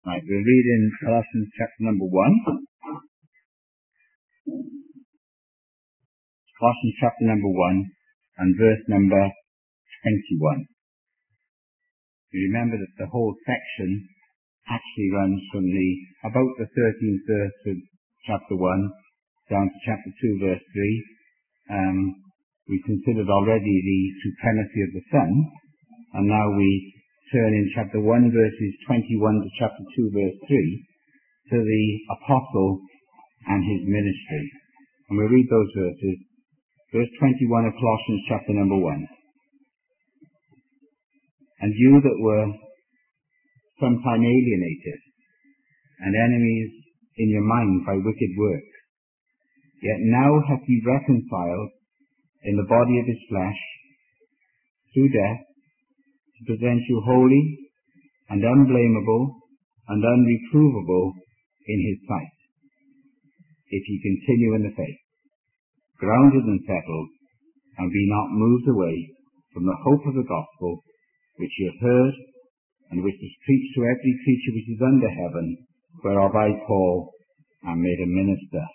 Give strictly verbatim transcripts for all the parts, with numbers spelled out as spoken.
Right, we'll read in Colossians chapter number one. Colossians chapter number one and verse number twenty-one. You remember that the whole section actually runs from the about the thirteenth verse of chapter one down to chapter two verse three. Um, we considered already the supremacy of the Son, and now we turn in chapter one verses twenty-one to chapter two verse three to the apostle and his ministry. And we'll read those verses. Verse twenty-one of Colossians chapter number one. And you that were sometime alienated and enemies in your mind by wicked works, yet now hath he reconciled in the body of his flesh through death, to present you holy and unblameable and unreprovable in his sight, if ye continue in the faith, grounded and settled, and be not moved away from the hope of the gospel which ye have heard, and which is preached to every creature which is under heaven, whereof I, Paul, am made a minister,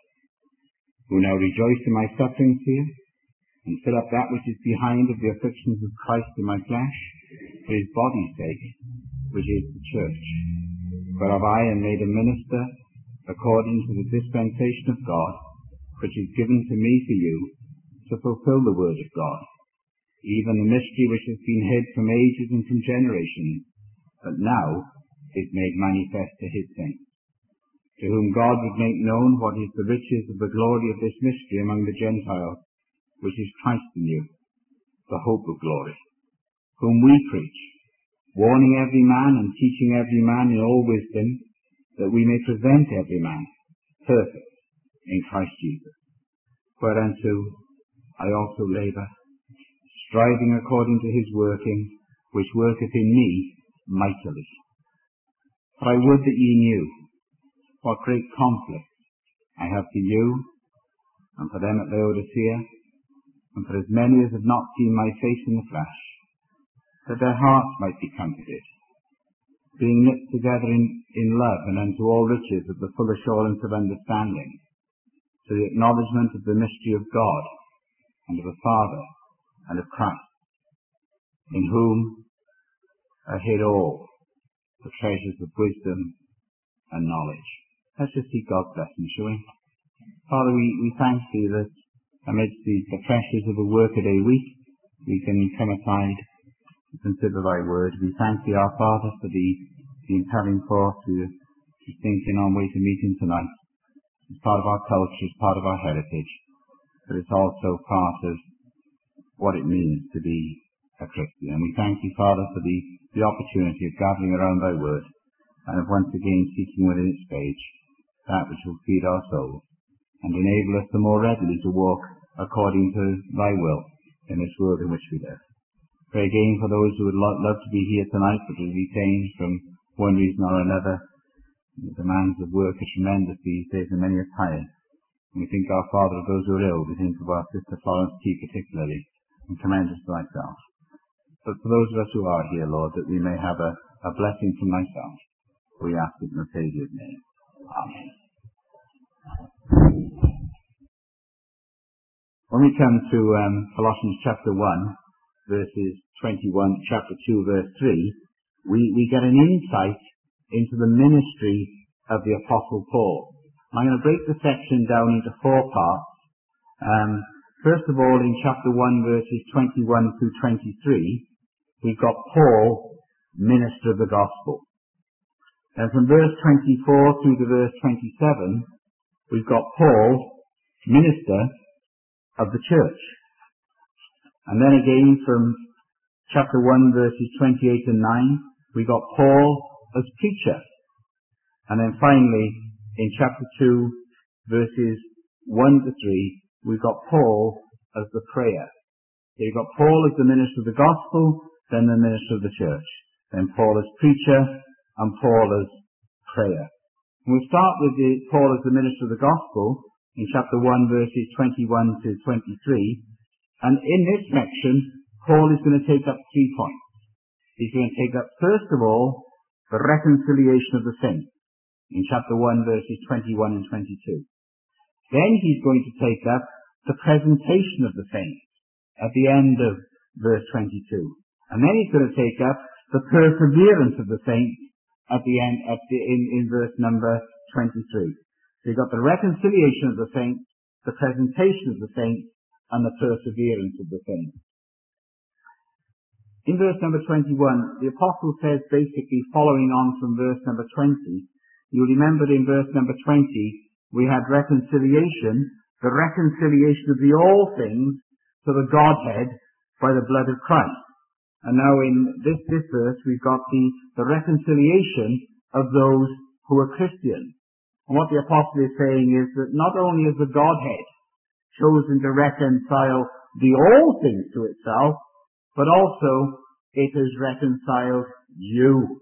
who now rejoice in my sufferings here, and fill up that which is behind of the afflictions of Christ in my flesh, for his body's sake, which is the church, whereof I am made a minister, according to the dispensation of God, which is given to me for you, to fulfill the word of God, even the mystery which has been hid from ages and from generations, but now is made manifest to his saints, to whom God would make known what is the riches of the glory of this mystery among the Gentiles, which is Christ in you, the hope of glory, whom we preach, warning every man and teaching every man in all wisdom, that we may present every man perfect in Christ Jesus. Whereunto I also labour, striving according to his working, which worketh in me mightily. For I would that ye knew what great conflict I have for you, and for them at Laodicea, and for as many as have not seen my face in the flesh, that their hearts might be comforted, being knit together in, in love and unto all riches of the full assurance of understanding, to the acknowledgement of the mystery of God, and of the Father, and of Christ, in whom are hid all the treasures of wisdom and knowledge. Let's just seek God's blessing, shall we? Father, we, we thank thee that amidst the, the pressures of a workaday week, we can come aside and consider thy word. We thank thee, our Father, for the, the impelling force to, to think in our way to meeting tonight. It's part of our culture, it's part of our heritage, but it's also part of what it means to be a Christian. And we thank you, Father, for the, the opportunity of gathering around thy word, and of once again seeking within its page that which will feed our souls, and enable us the more readily to walk according to thy will in this world in which we live. Pray again for those who would lo- love to be here tonight, but will retain from one reason or another. The demands of work are tremendous these days, and many are tired. And we think, our Father, of those who are ill. We think of our sister Florence T. particularly, and commend us to thyself. But for those of us who are here, Lord, that we may have a, a blessing from thyself, we ask it in the Saviour's name. Amen. When we come to um, Colossians chapter one, verses twenty-one, chapter two, verse three, we, we get an insight into the ministry of the Apostle Paul. I'm going to break the section down into four parts. Um, first of all, in chapter one, verses twenty-one through twenty-three, we've got Paul, minister of the gospel. And from verse twenty-four through to verse twenty-seven, we've got Paul, minister of the church. And then again from chapter one, verses twenty-eight and nine, we got Paul as preacher. And then finally, in chapter two, verses one to three, we've got Paul as the prayer. So you've got Paul as the minister of the gospel, then the minister of the church. Then Paul as preacher, and Paul as prayer. And we'll start with the, Paul as the minister of the gospel, in chapter one, verses twenty-one to twenty-three. And in this section, Paul is going to take up three points. He's going to take up, first of all, the reconciliation of the saints, in chapter one, verses twenty-one and twenty-two. Then he's going to take up the presentation of the saints at the end of verse twenty-two. And then he's going to take up the perseverance of the saints at the end, at the, in, in verse number twenty-three. So you've got the reconciliation of the saints, the presentation of the saints, and the perseverance of the saints. In verse number twenty-one, the apostle says, basically following on from verse number twenty, you'll remember in verse number twenty, we had reconciliation, the reconciliation of the all things to the Godhead by the blood of Christ. And now in this, this verse, we've got the, the reconciliation of those who are Christians. And what the apostle is saying is that not only is the Godhead chosen to reconcile the all things to itself, but also it has reconciled you.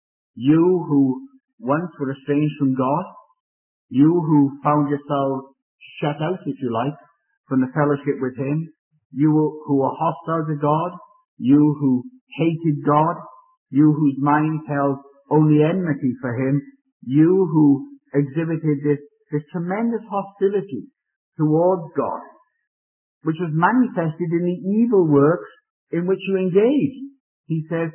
You who once were estranged from God, you who found yourselves shut out, if you like, from the fellowship with Him, you who were hostile to God, you who hated God, you whose mind held only enmity for Him, you who exhibited this, this tremendous hostility towards God, which was manifested in the evil works in which you engaged. He says,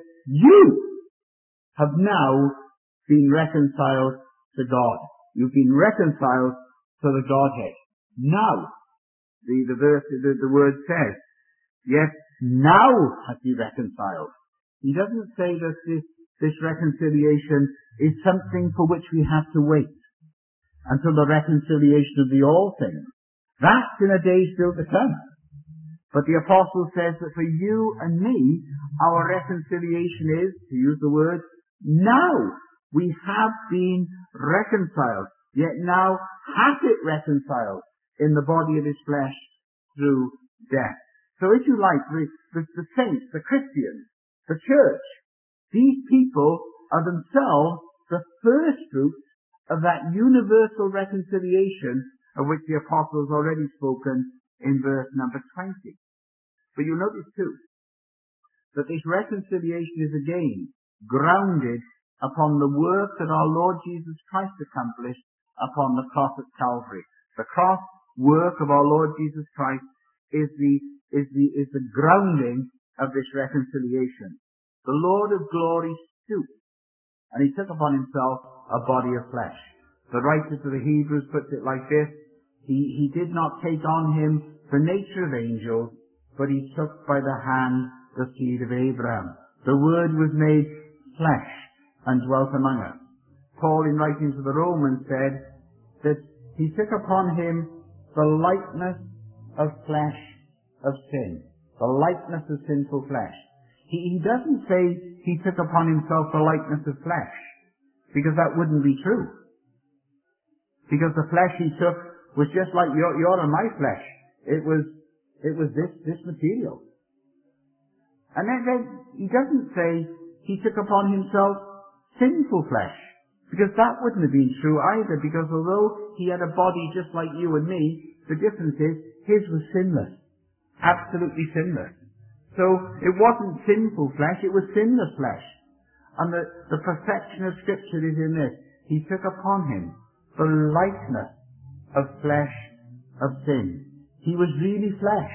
you have now been reconciled to God. You've been reconciled to the Godhead. Now, the, the verse, the, the word says, yes, now hath he reconciled. He doesn't say that this, this reconciliation is something for which we have to wait until the reconciliation of the all things. That's in a day still to come. But the apostle says that for you and me, our reconciliation is, to use the word, now. We have been reconciled, yet now hath it reconciled in the body of his flesh through death. So if you like, the, the, the saints, the Christians, the church, these people are themselves the first fruits of that universal reconciliation of which the apostle has already spoken in verse number twenty. But you'll notice too, that this reconciliation is again grounded upon the work that our Lord Jesus Christ accomplished upon the cross at Calvary. The cross work of our Lord Jesus Christ is the, is the, is the grounding of this reconciliation. The Lord of glory stooped, and he took upon himself a body of flesh. The writer to the Hebrews puts it like this: He, he did not take on him the nature of angels, but he took by the hand the seed of Abraham. The Word was made flesh and dwelt among us. Paul, in writing to the Romans, said that he took upon him the likeness of flesh of sin, the likeness of sinful flesh. He, he doesn't say he took upon himself the likeness of flesh, because that wouldn't be true. Because the flesh he took was just like your, your and my flesh. It was, it was this, this material. And then, then he doesn't say he took upon himself sinful flesh, because that wouldn't have been true either, because although he had a body just like you and me, the difference is his was sinless, absolutely sinless. So it wasn't sinful flesh, it was sinless flesh. And the, the perfection of Scripture is in this: he took upon him the likeness of flesh of sin. He was really flesh.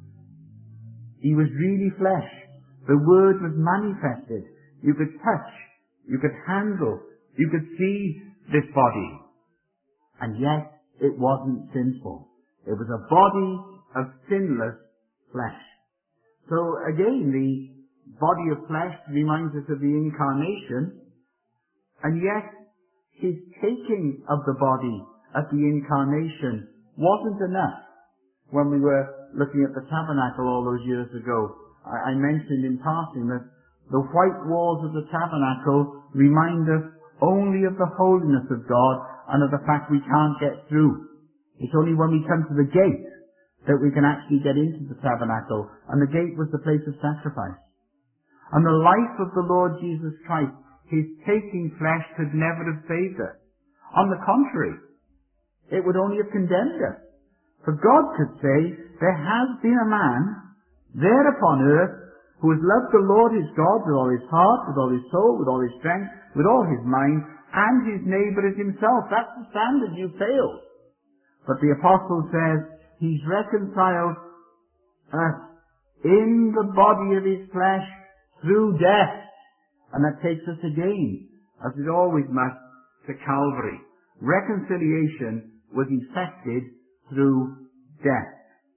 He was really flesh. The Word was manifested. You could touch, you could handle, you could see this body. And yet, it wasn't sinful. It was a body of sinless flesh. So again, the body of flesh reminds us of the incarnation, and yet, his taking of the body at the incarnation wasn't enough. When we were looking at the tabernacle all those years ago, I, I mentioned in passing that the white walls of the tabernacle remind us only of the holiness of God and of the fact we can't get through. It's only when we come to the gate that we can actually get into the tabernacle, and the gate was the place of sacrifice. And the life of the Lord Jesus Christ, his taking flesh, could never have saved us. On the contrary, it would only have condemned us. For God could say, there has been a man there upon earth who has loved the Lord his God with all his heart, with all his soul, with all his strength, with all his mind, and his neighbour as himself. That's the standard. You failed. But the apostle says he's reconciled us in the body of his flesh through death. And that takes us again, as it always must, to Calvary. Reconciliation was effected through death.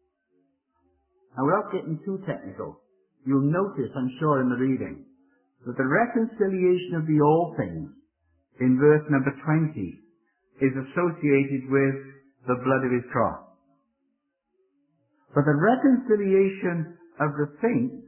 Now, without getting too technical, you'll notice, I'm sure, in the reading, that the reconciliation of the all things in verse number twenty is associated with the blood of his cross. But the reconciliation of the saints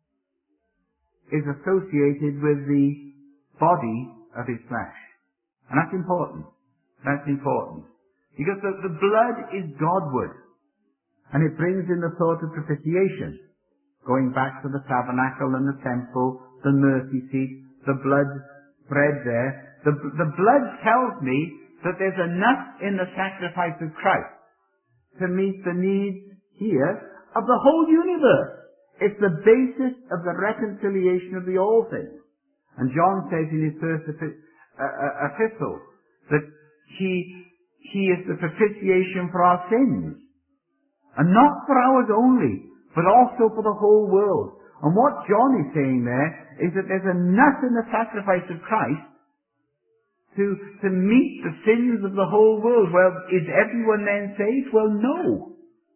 is associated with the body of his flesh. And that's important. That's important. Because the, the blood is Godward. And it brings in the thought of propitiation. Going back to the tabernacle and the temple, the mercy seat, the blood spread there. The, the blood tells me that there's enough in the sacrifice of Christ to meet the needs here of the whole universe. It's the basis of the reconciliation of the all things. And John says in his first epi- uh, uh, epistle that he, he is the propitiation for our sins. And not for ours only, but also for the whole world. And what John is saying there is that there's enough in the sacrifice of Christ to, to meet the sins of the whole world. Well, is everyone then saved? Well, no.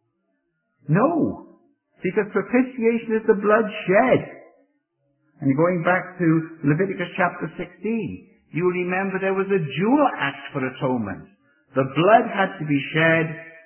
No. Because propitiation is the blood shed. And going back to Leviticus chapter sixteen, you remember there was a dual act for atonement. The blood had to be shed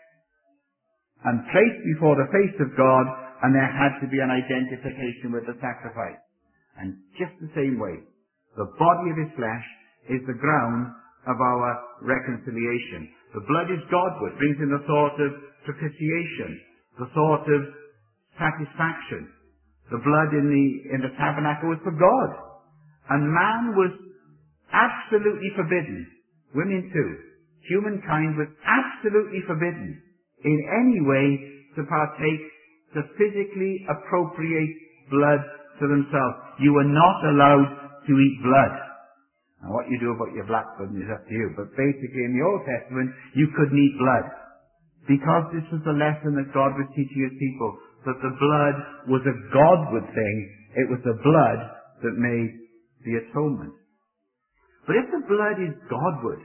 and placed before the face of God, and there had to be an identification with the sacrifice. And just the same way, the body of his flesh is the ground of our reconciliation. The blood is Godward, brings in the thought of propitiation, the thought of satisfaction. The blood in the, in the tabernacle was for God. And man was absolutely forbidden, women too, humankind was absolutely forbidden in any way to partake, to physically appropriate blood to themselves. You were not allowed to eat blood. Now what you do about your black blood is up to you, but basically in the Old Testament, you couldn't eat blood. Because this was the lesson that God was teaching his people, that the blood was a Godward thing. It was the blood that made the atonement. But if the blood is Godward,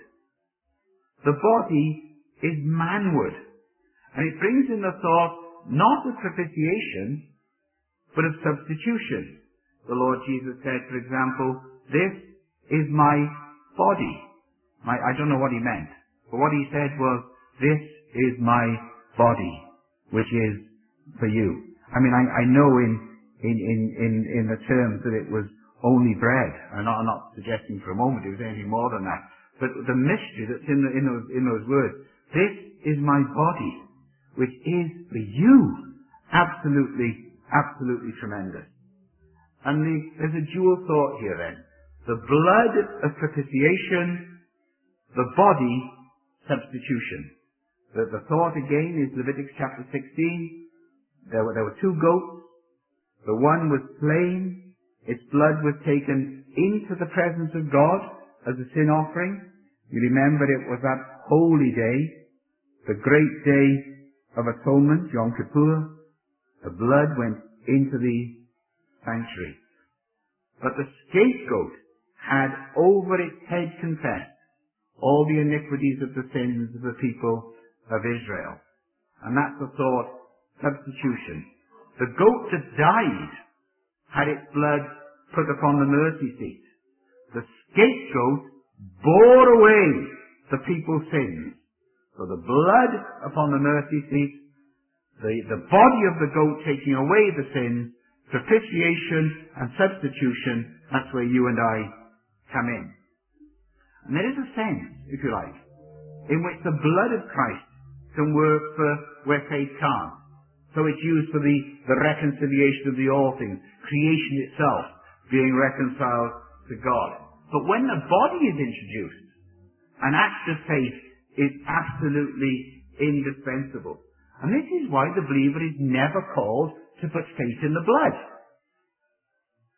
the body is manward. And it brings in the thought not of propitiation, but of substitution. The Lord Jesus said, for example, this is my body. My, I don't know what he meant, but what he said was, this is my body, which is for you. I mean, I, I know in, in, in, in, in the terms that it was only bread. I'm not, I'm not suggesting for a moment it was anything more than that. But the mystery that's in, the, in, those, in those words, this is my body, which is for you. Absolutely, absolutely tremendous. And the, there's a dual thought here then. The blood of propitiation, the body substitution. The, the thought again is Leviticus chapter sixteen. There were, there were two goats. The one was slain. Its blood was taken into the presence of God as a sin offering. You remember it was that holy day, the great day of atonement, Yom Kippur. The blood went into the sanctuary. But the scapegoat had over its head confessed all the iniquities of the sins of the people of Israel. And that's the thought, substitution. The goat that died had its blood put upon the mercy seat. The scapegoat bore away the people's sins. So the blood upon the mercy seat, the, the body of the goat taking away the sins, propitiation and substitution, that's where you and I come in. And there is a sense, if you like, in which the blood of Christ can work for where faith can't. So it's used for the, the reconciliation of the all things, creation itself being reconciled to God. But when the body is introduced, an act of faith is absolutely indispensable. And this is why the believer is never called to put faith in the blood.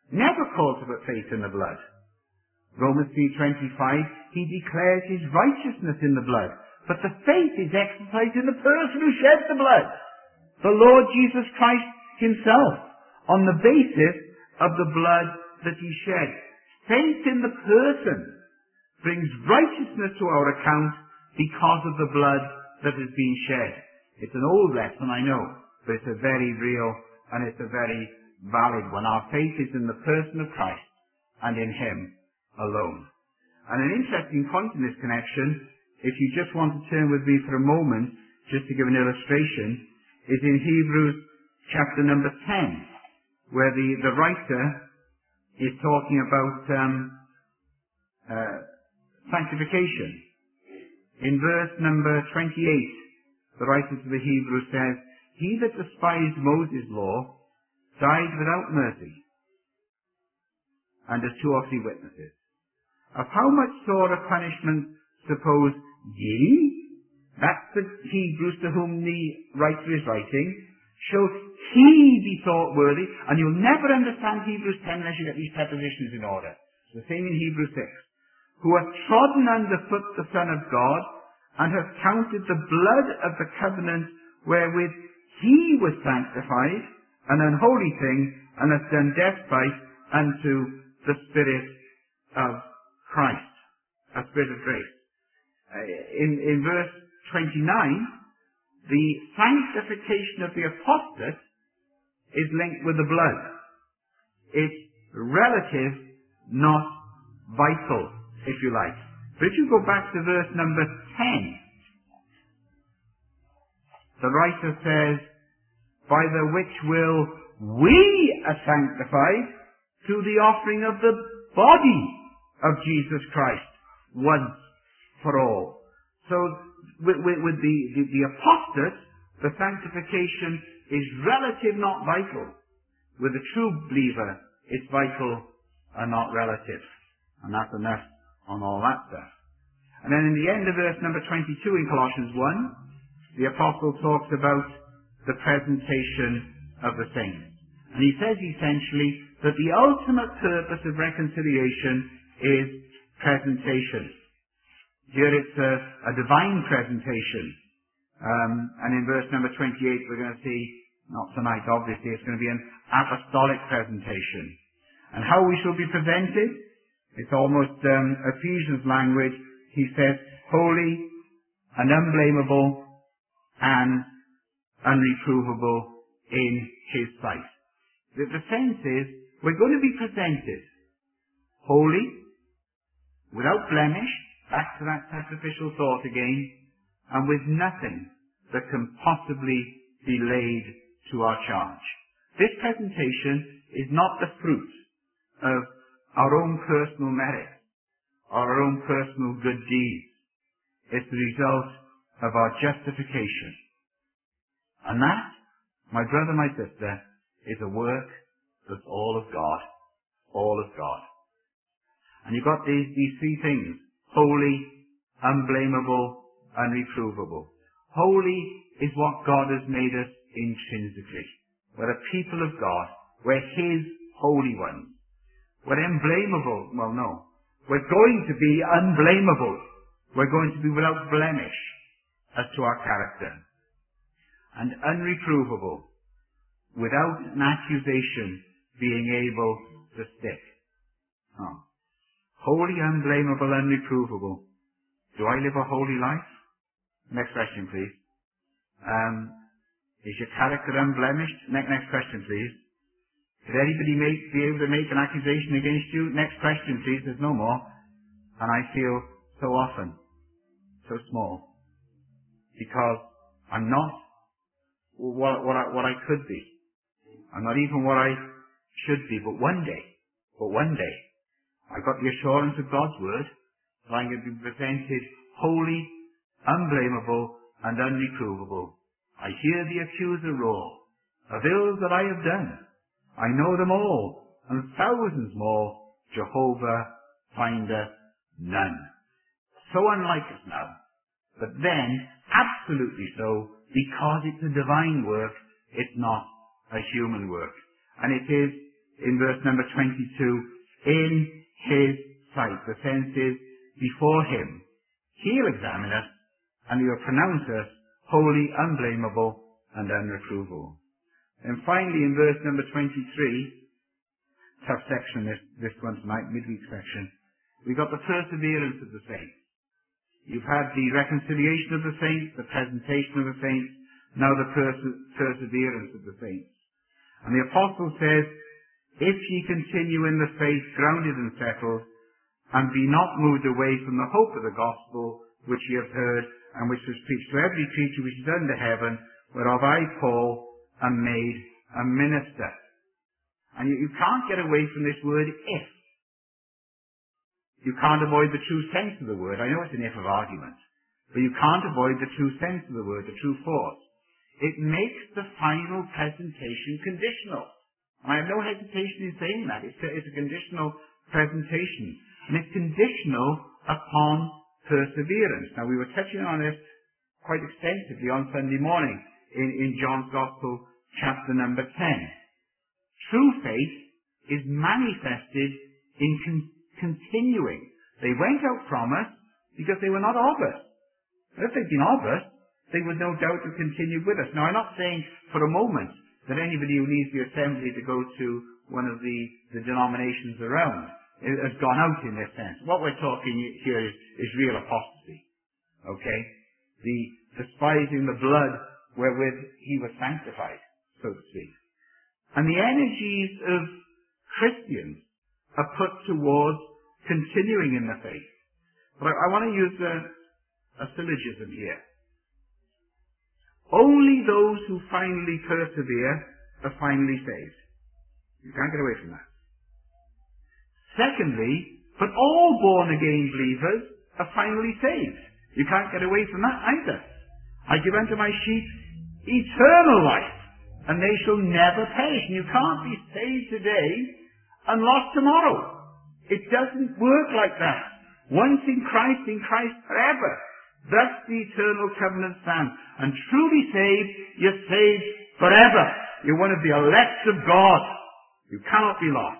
never calls for faith in the blood. Romans three twenty-five, he declares his righteousness in the blood. But the faith is exercised in the person who sheds the blood, the Lord Jesus Christ himself, on the basis of the blood that he shed. Faith in the person brings righteousness to our account because of the blood that has been shed. It's an old lesson, I know, but it's a very real and it's a very valid one. Our faith is in the person of Christ and in him alone. And an interesting point in this connection, if you just want to turn with me for a moment, just to give an illustration, is in Hebrews chapter number ten, where the, the writer is talking about um, uh, sanctification. In verse number twenty-eight, the writer to the Hebrews says, he that despised Moses' law died without mercy, and as two or three witnesses. Of how much sore a punishment suppose ye, that's the Hebrews to whom the writer is writing, shall he be thought worthy, and you'll never understand Hebrews ten unless you get these prepositions in order. It's the same in Hebrews six. Who hath trodden under foot the Son of God, and hath counted the blood of the covenant wherewith he was sanctified, an unholy thing, and hath done despite unto the Spirit of Christ, a Spirit of grace. In, in verse twenty-nine, the sanctification of the apostate is linked with the blood. It's relative, not vital, if you like. But if you go back to verse number ten, the writer says, by the which will we are sanctified through the offering of the body of Jesus Christ once for all. So with, with, with the, the, the apostate, the sanctification is relative, not vital. With the true believer, it's vital and not relative. And that's enough on all that stuff. And then in the end of verse number twenty-two in Colossians one, the apostle talks about the presentation of the saints. And he says essentially that the ultimate purpose of reconciliation is presentation. Here it's a, a divine presentation. Um, and in verse number twenty-eight we're going to see, not tonight obviously, it's going to be an apostolic presentation. And how we shall be presented, it's almost um, Ephesians language. He says, holy and unblameable and unreprovable in his sight. The, the sense is, we're going to be presented holy, without blemish, back to that sacrificial thought again, and with nothing that can possibly be laid to our charge. This presentation is not the fruit of our own personal merit, or our own personal good deeds. It's the result of our justification. And that, my brother, my sister, is a work that's all of God. All of God. And you've got these, these three things. Holy, unblameable, unreprovable. Holy is what God has made us intrinsically. We're a people of God. We're his holy ones. We're unblameable. Well, no. We're going to be unblameable. We're going to be without blemish as to our character. And unreprovable, without an accusation being able to stick. Oh. Holy, unblameable, unreprovable. Do I live a holy life? Next question, please. Um, is your character unblemished? Next, next question, please. Did anybody make, be able to make an accusation against you? Next question, please. There's no more. And I feel so often so small because I'm not what, what, I, what I could be. I'm not even what I should be. But one day, but one day, I've got the assurance of God's word that I'm going to be presented holy, unblameable, and unreprovable. I hear the accuser roar of ills that I have done. I know them all, and thousands more. Jehovah findeth none. So unlike us now, but then absolutely so, because it's a divine work, it's not a human work. And it is in verse number twenty-two, in his sight. The sense is, before him. He'll examine us, and he will pronounce us holy, unblameable, and unreprovable. And finally, in verse number twenty-three, tough section, this, this one tonight, midweek section, we've got the perseverance of the saints. You've had the reconciliation of the saints, the presentation of the saints, now the perse- perseverance of the saints. And the apostle says, if ye continue in the faith, grounded and settled, and be not moved away from the hope of the gospel, which ye have heard, and which was preached to every creature which is under heaven, whereof I, Paul, am made a minister. And you, you can't get away from this word if. You can't avoid the true sense of the word. I know it's an if of argument, but you can't avoid the true sense of the word, the true force. It makes the final presentation conditional. I have no hesitation in saying that. It's a, it's a conditional presentation. And it's conditional upon perseverance. Now, we were touching on this quite extensively on Sunday morning in, in John's Gospel, chapter number ten. True faith is manifested in con- continuing. They went out from us because they were not of us. If they'd been of us, they would no doubt have continued with us. Now, I'm not saying for a moment that anybody who leaves the assembly to go to one of the, the denominations around has gone out in this sense. What we're talking here is, is real apostasy. Okay? The despising the blood wherewith he was sanctified, so to speak. And the energies of Christians are put towards continuing in the faith. But I, I want to use a, a syllogism here. Only those who finally persevere are finally saved. You can't get away from that. Secondly, but all born-again believers are finally saved. You can't get away from that either. I give unto my sheep eternal life, and they shall never perish. And you can't be saved today and lost tomorrow. It doesn't work like that. Once in Christ, in Christ forever. Thus the eternal covenant stands. And truly saved, you're saved forever. You're one of the elect of God. You cannot be lost.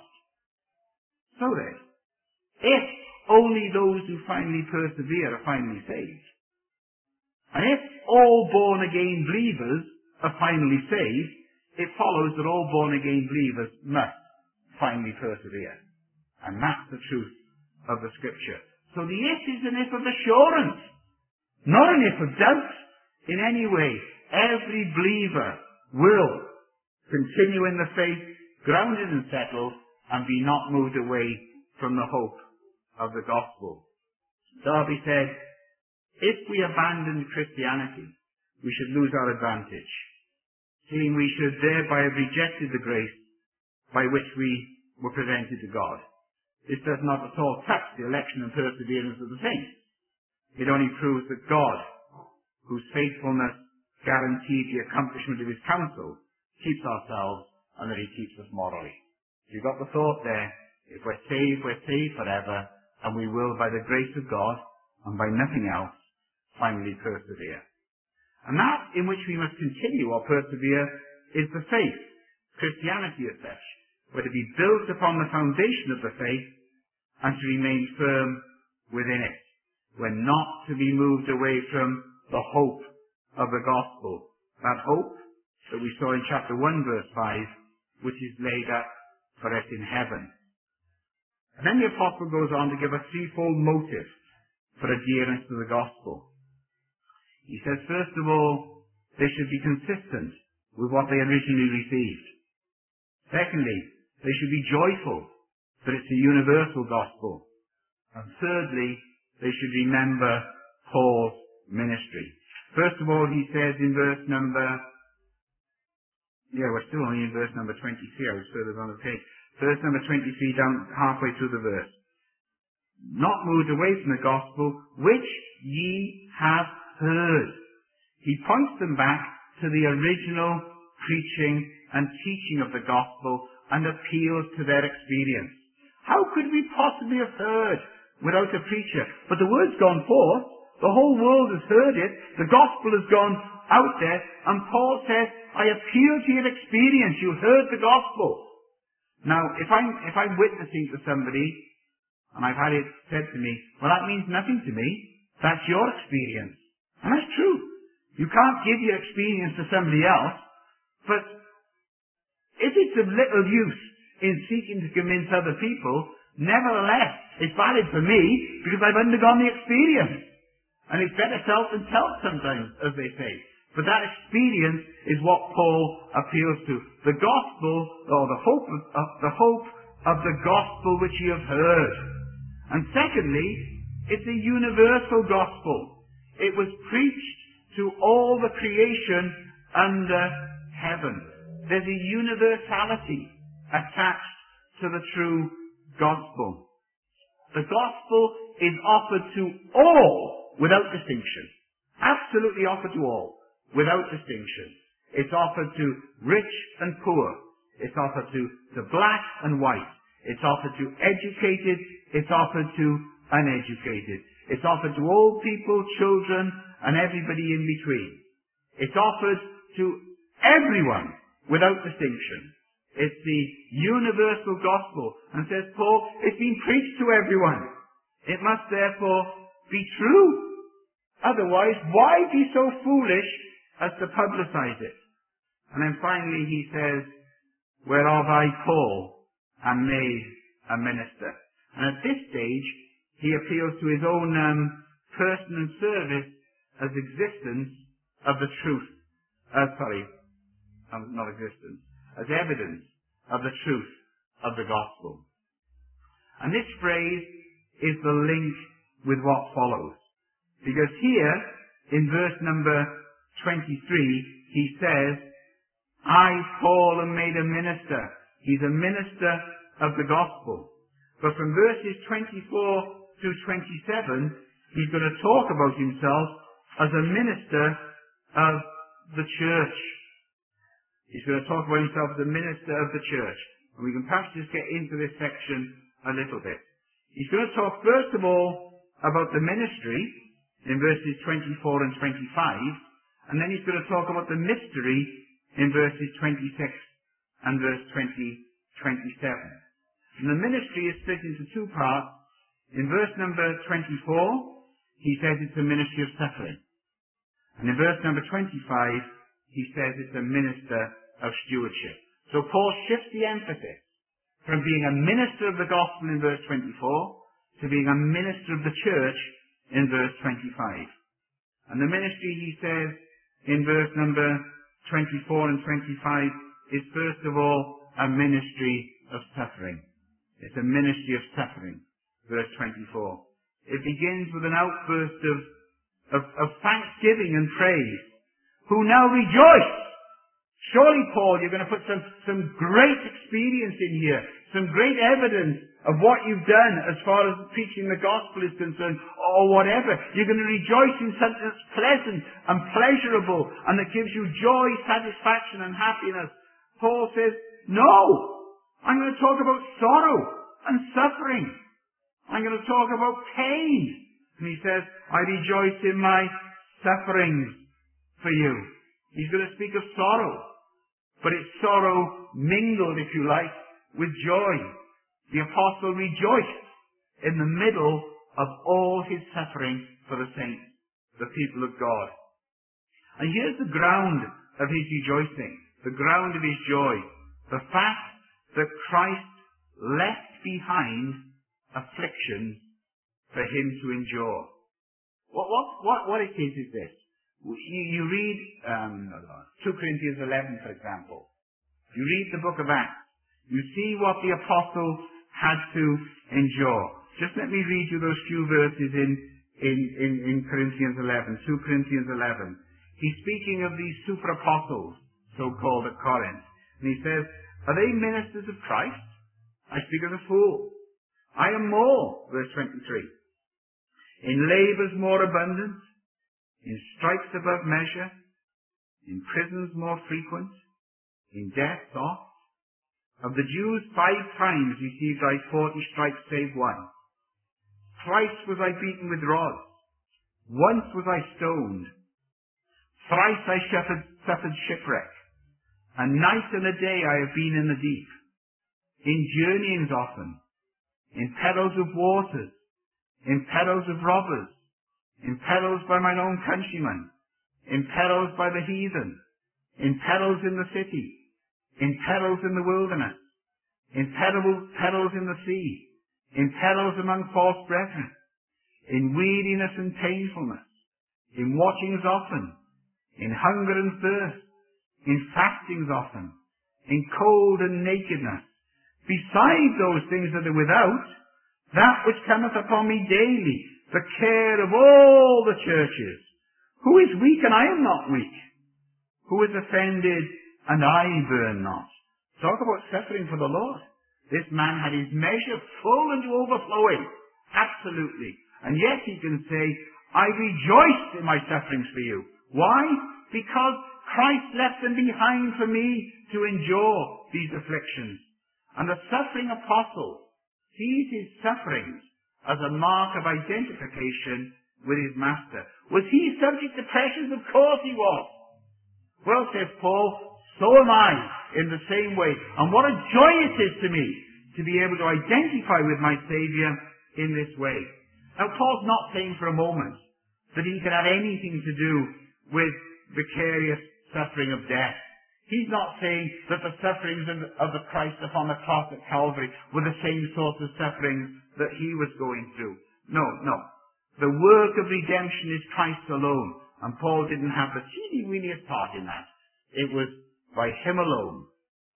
So then, if only those who finally persevere are finally saved, and if all born-again believers are finally saved, it follows that all born-again believers must finally persevere. And that's the truth of the Scripture. So the if is an if of assurance, not an if of doubt in any way. Every believer will continue in the faith, grounded and settled, and be not moved away from the hope of the gospel. Darby said, if we abandon Christianity, we should lose our advantage, seeing we should thereby have rejected the grace by which we were presented to God. This does not at all touch the election and perseverance of the saints. It only proves that God, whose faithfulness guaranteed the accomplishment of his counsel, keeps ourselves and that he keeps us morally. You've got the thought there. If we're saved, we're saved forever, and we will, by the grace of God, and by nothing else, finally persevere. And that in which we must continue or persevere is the faith, Christianity as such. We're to be built upon the foundation of the faith and to remain firm within it. We're not to be moved away from the hope of the gospel. That hope that we saw in chapter one, verse five, which is laid up for us in heaven. And then the apostle goes on to give a threefold motive for adherence to the gospel. He says, first of all, they should be consistent with what they originally received. Secondly, they should be joyful that it's a universal gospel. And thirdly, they should remember Paul's ministry. First of all, he says in verse number, yeah, we're still only in verse number twenty-three, I was further on the page. Verse number twenty-three, down halfway through the verse. Not moved away from the gospel, which ye have heard. He points them back to the original preaching and teaching of the gospel and appeals to their experience. How could we possibly have heard without a preacher? But the word's gone forth. The whole world has heard it. The gospel has gone out there. And Paul says, I appeal to your experience. You heard the gospel. Now, if I'm, if I'm witnessing to somebody, and I've had it said to me, well, that means nothing to me. That's your experience. And that's true. You can't give your experience to somebody else, but if it's of little use in seeking to convince other people, nevertheless, it's valid for me because I've undergone the experience. And it's better self than self sometimes, as they say. But that experience is what Paul appeals to. The gospel, or the hope of, of the hope of the gospel which you have heard. And secondly, it's a universal gospel. It was preached to all the creation under heaven. There's a universality attached to the true gospel. The gospel is offered to all without distinction. Absolutely offered to all without distinction. It's offered to rich and poor. It's offered to, to black and white. It's offered to educated. It's offered to uneducated. It's offered to old people, children, and everybody in between. It's offered to everyone without distinction. It's the universal gospel. And says Paul, it's been preached to everyone. It must therefore be true. Otherwise, why be so foolish as to publicize it? And then finally he says, whereof I, Paul, am made a minister. And at this stage, he appeals to his own um, person and service as existence of the truth. Uh, sorry, um, not existence. As evidence of the truth of the gospel. And this phrase is the link with what follows. Because here, in verse number twenty-three, he says, I, Paul, am made a minister. He's a minister of the gospel. But from verses twenty-four through twenty-seven, he's going to talk about himself as a minister of the church. He's going to talk about himself as a minister of the church. And we can perhaps just get into this section a little bit. He's going to talk first of all about the ministry in verses twenty-four and twenty-five, and then he's going to talk about the mystery in verses twenty-six and verse twenty, twenty-seven. And the ministry is split into two parts. In verse number twenty-four, he says it's a ministry of suffering. And in verse number twenty-five, he says it's a minister of stewardship. So Paul shifts the emphasis from being a minister of the gospel in verse twenty-four to being a minister of the church in verse twenty-five. And the ministry, he says, in verse number twenty-four and twenty-five, is first of all a ministry of suffering. It's a ministry of suffering, verse twenty-four. It begins with an outburst of, of, of thanksgiving and praise. Who now rejoice. Surely, Paul, you're going to put some, some great experience in here, some great evidence of what you've done as far as preaching the gospel is concerned, or whatever. You're going to rejoice in something that's pleasant and pleasurable, and that gives you joy, satisfaction, and happiness. Paul says, no! I'm going to talk about sorrow and suffering. I'm going to talk about pain. And he says, I rejoice in my sufferings for you. He's going to speak of sorrow, but it's sorrow mingled, if you like, with joy. The apostle rejoiced in the middle of all his suffering for the saints, the people of God. And here's the ground of his rejoicing, the ground of his joy, the fact that Christ left behind afflictions for him to endure. What, what, what, what it is is this. You, you read um, two Corinthians eleven, for example. You read the book of Acts. You see what the apostle had to endure. Just let me read you those few verses in, in, in, in Corinthians eleven, two Corinthians eleven. He's speaking of these super apostles, so-called at Corinth. And he says, are they ministers of Christ? I speak as a fool. I am more, verse twenty-three. In labours more abundant, in stripes above measure, in prisons more frequent, in deaths oft. Of the Jews five times received I forty stripes save one. Thrice was I beaten with rods. Once was I stoned. Thrice I suffered, suffered shipwreck. A night and a day I have been in the deep. in journeyings often, in perils of waters, in perils of robbers, in perils by mine own countrymen, in perils by the heathen, in perils in the city, in perils in the wilderness, in peril, perils in the sea, in perils among false brethren, in weariness and painfulness, in watchings often, in hunger and thirst, in fastings often, in cold and nakedness, besides those things that are without, that which cometh upon me daily, the care of all the churches. Who is weak and I am not weak? Who is offended and I burn not? Talk about suffering for the Lord. This man had his measure full and to overflowing. Absolutely. And yet he can say, I rejoiced in my sufferings for you. Why? Because Christ left them behind for me to endure these afflictions. And the suffering apostle sees his sufferings as a mark of identification with his master. Was he subject to pressures? Of course he was. Well, says Paul, so am I in the same way. And what a joy it is to me to be able to identify with my Saviour in this way. Now, Paul's not saying for a moment that he can have anything to do with vicarious suffering of death. He's not saying that the sufferings of the Christ upon the cross at Calvary were the same sort of sufferings that he was going through. No, no. The work of redemption is Christ alone, and Paul didn't have the teeny-weeniest part in that. It was by him alone.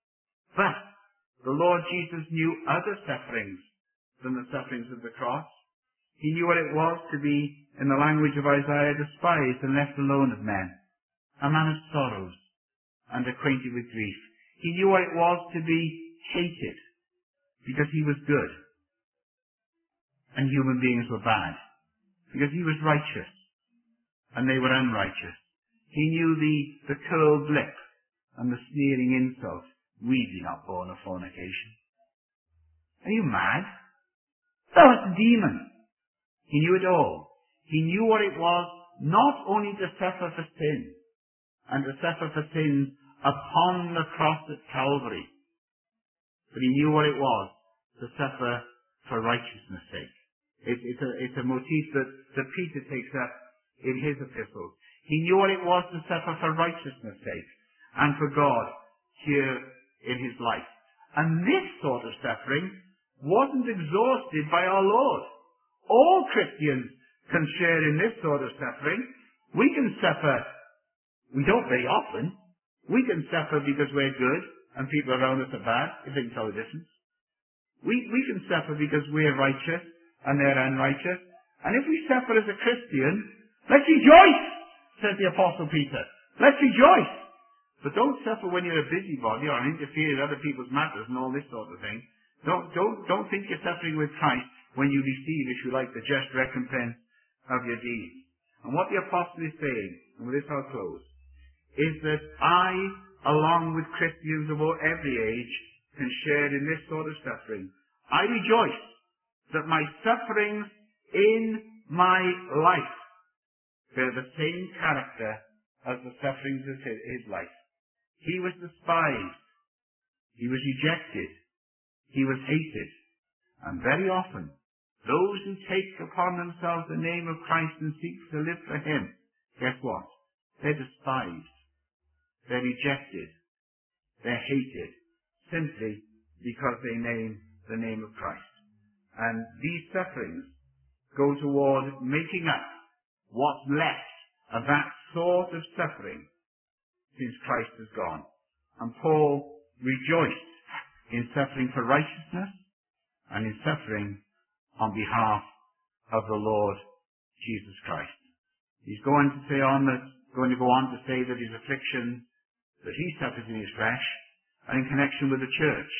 But the Lord Jesus knew other sufferings than the sufferings of the cross. He knew what it was to be, in the language of Isaiah, despised and left alone of men, a man of sorrows and acquainted with grief. He knew what it was to be hated because he was good and human beings were bad, because he was righteous and they were unrighteous. He knew the, the curled lip and the sneering insult, we be not born of fornication. Are you mad? Thou art a demon. He knew it all. He knew what it was not only to suffer for sin, and to suffer for sins upon the cross at Calvary, but he knew what it was to suffer for righteousness' sake. It, it's, a, it's a motif that, that Peter takes up in his epistles. He knew what it was to suffer for righteousness' sake and for God here in his life. And this sort of suffering wasn't exhausted by our Lord. All Christians can share in this sort of suffering. We can suffer. We don't very often. We can suffer because we're good and people around us are bad, if they can tell the difference. We, we can suffer because we're righteous and they're unrighteous. And if we suffer as a Christian, let's rejoice, says the Apostle Peter. Let's rejoice. But don't suffer when you're a busybody or interfere in other people's matters and all this sort of thing. Don't, don't, don't think you're suffering with Christ when you receive, if you like, the just recompense of your deeds. And what the Apostle is saying, and with this I'll close, is that I, along with Christians of all every age, can share in this sort of suffering. I rejoice that my sufferings in my life bear the same character as the sufferings of his life. He was despised. He was rejected. He was hated. And very often, those who take upon themselves the name of Christ and seek to live for him, guess what? They're despised. They're rejected. They're hated simply because they name the name of Christ. And these sufferings go toward making up what's left of that sort of suffering since Christ is gone. And Paul rejoiced in suffering for righteousness and in suffering on behalf of the Lord Jesus Christ. He's going to say on that, going to go on to say that his afflictions that he suffers in his flesh are in connection with the church.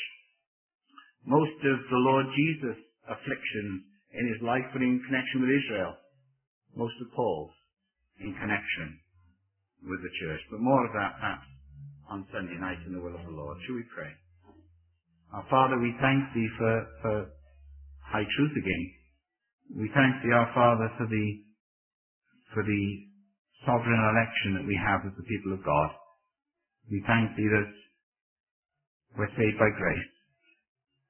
Most of the Lord Jesus' afflictions in his life were in connection with Israel. Most of Paul's in connection with the church. But more of that perhaps on Sunday night in the will of the Lord. Shall we pray? Our Father, we thank thee for, for high truth again. We thank thee, our Father, for the, for the sovereign election that we have as the people of God. We thank thee that we're saved by grace.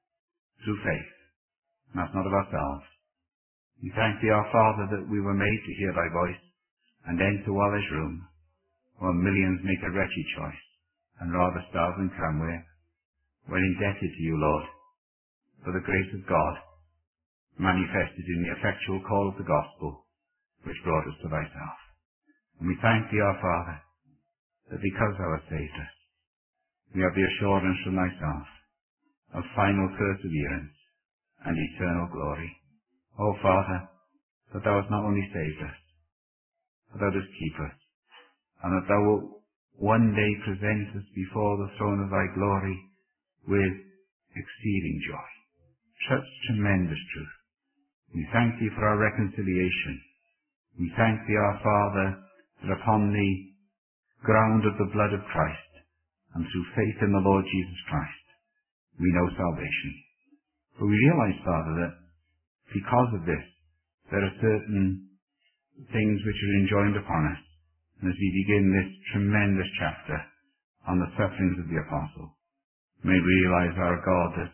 through faith. And that's not of ourselves. We thank thee, our Father, that we were made to hear thy voice and enter Waller's room, while millions make a wretched choice and rather starve than come where. We're indebted to you, Lord, for the grace of God manifested in the effectual call of the gospel which brought us to thyself. And we thank thee, our Father, that because thou hast saved us, we have the assurance from thyself of final perseverance and eternal glory. O Father, that thou hast not only saved us, but thou dost keep us, and that thou wilt one day present us before the throne of thy glory with exceeding joy. Such tremendous truth. We thank thee for our reconciliation. We thank thee, our Father, that upon the ground of the blood of Christ, and through faith in the Lord Jesus Christ, we know salvation. For we realize, Father, that because of this, there are certain things which are enjoined upon us. And as we begin this tremendous chapter on the sufferings of the apostle, may we realize, our God, that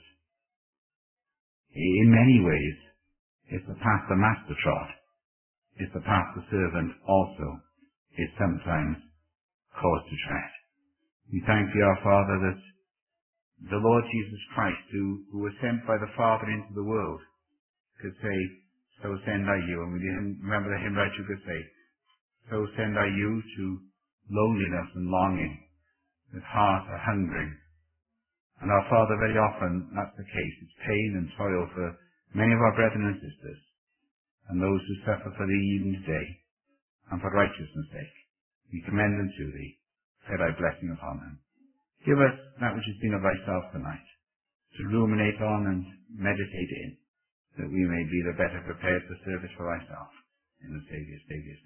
in many ways it's the path the master trod. It's the path the servant also is sometimes caused to tread. We thank thee, our Father, that the Lord Jesus Christ, who, who was sent by the Father into the world, could say, so send I you. And we remember the hymn writer who could say, so send I you to loneliness and longing, with heart a hungering. And our Father, very often that's the case. It's pain and toil for many of our brethren and sisters, and those who suffer for thee even today, and for righteousness' sake. We commend them to thee. Say thy blessing upon them. Give us that which has been of thyself tonight, to ruminate on and meditate in, that we may be the better prepared to serve it for thyself. In the Saviour's, Saviour's